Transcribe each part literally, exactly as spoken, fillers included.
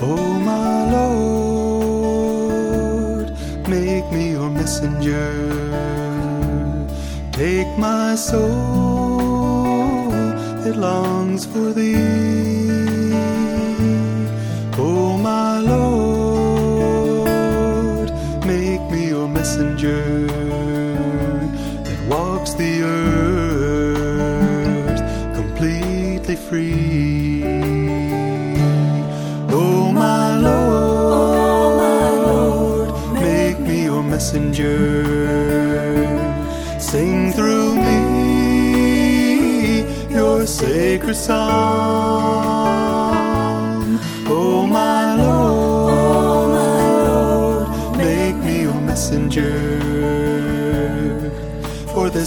Oh my Lord, make me your messenger. Take my soul, it longs for thee. Oh my Lord, make me your messenger that walks the earth completely free. Oh my Lord, my Lord, make me your messenger. Sing through me your sacred song. Oh my Lord, my Lord, make me your messenger for this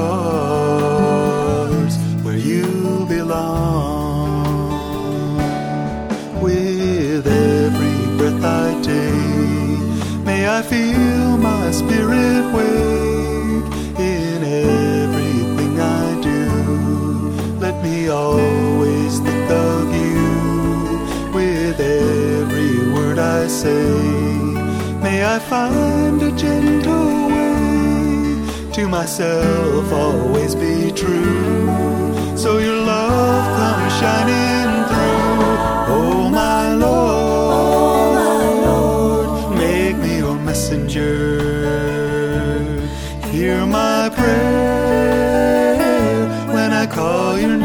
heart's where you belong. With every breath I take, may I feel my spirit wake. In everything I do, let me always think of you. With every word I say, may I find a gentle way to myself, always be true. So your love comes shining through. Oh my Lord, my Lord, make me your messenger. Hear my prayer when I call your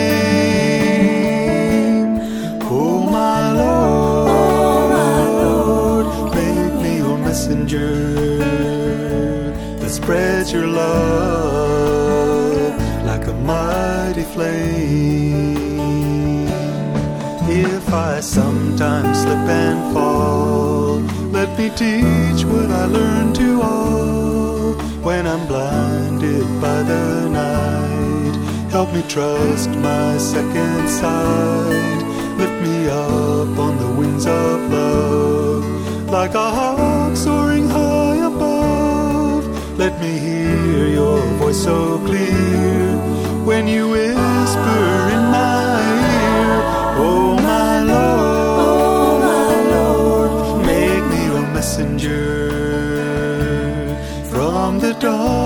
name. Oh my Lord, my Lord, make me your messenger that spreads your love like a mighty flame. If I sometimes slip and fall, let me teach what I learned to all. When I'm blinded by the night, help me trust my second sight. Lift me up on the wings of love, like a hawk soaring high above. Let me hear your voice so clear when you whisper in my ear. Oh my Lord, my Lord, make me your messenger. From the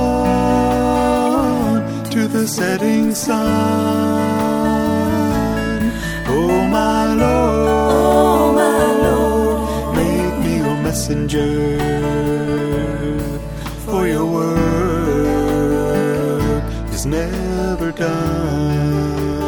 dawn to the setting sun. Oh my Lord, my Lord, make me your messenger. For your work is never done.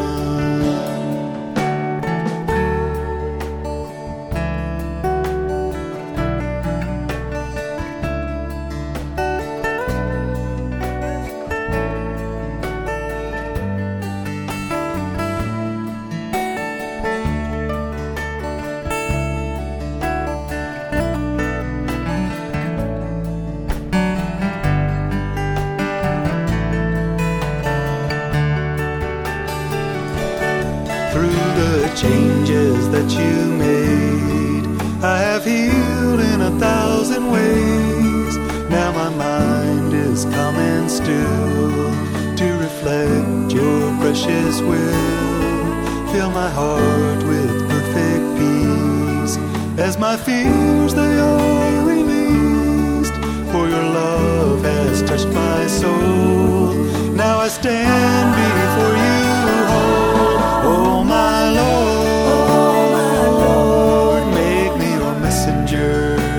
Through the changes that you made, I have healed in a thousand ways. Now my mind is calm and still to reflect your precious will. Fill my heart with perfect peace as my fears they are released. For your love has touched my soul. Now I stand before you whole. Oh my Lord, my Lord, make me your messenger.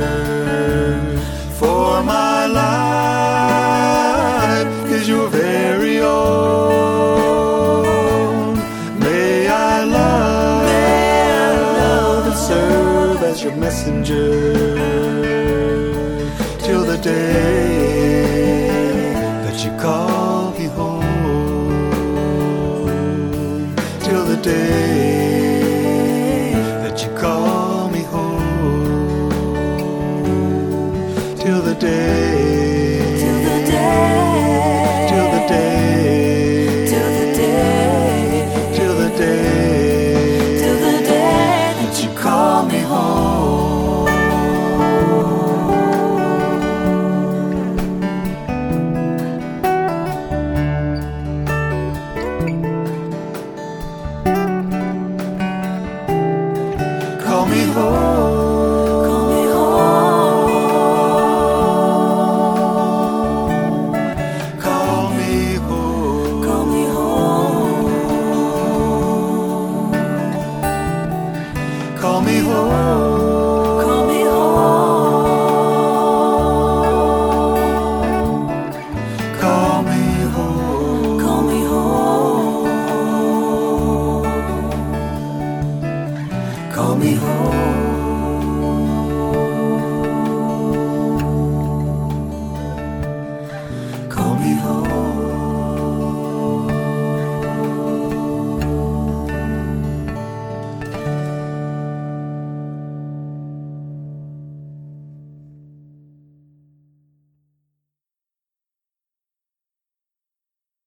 For my life is your very own. May I love, may I love and serve as your messenger till the day that you call me home. Till the day that you call me home. Till the day, till the day, till the day, till the day, till the day, till the day that you call me home. Call me home. Call me home. Call me home. Call me home. Call me home.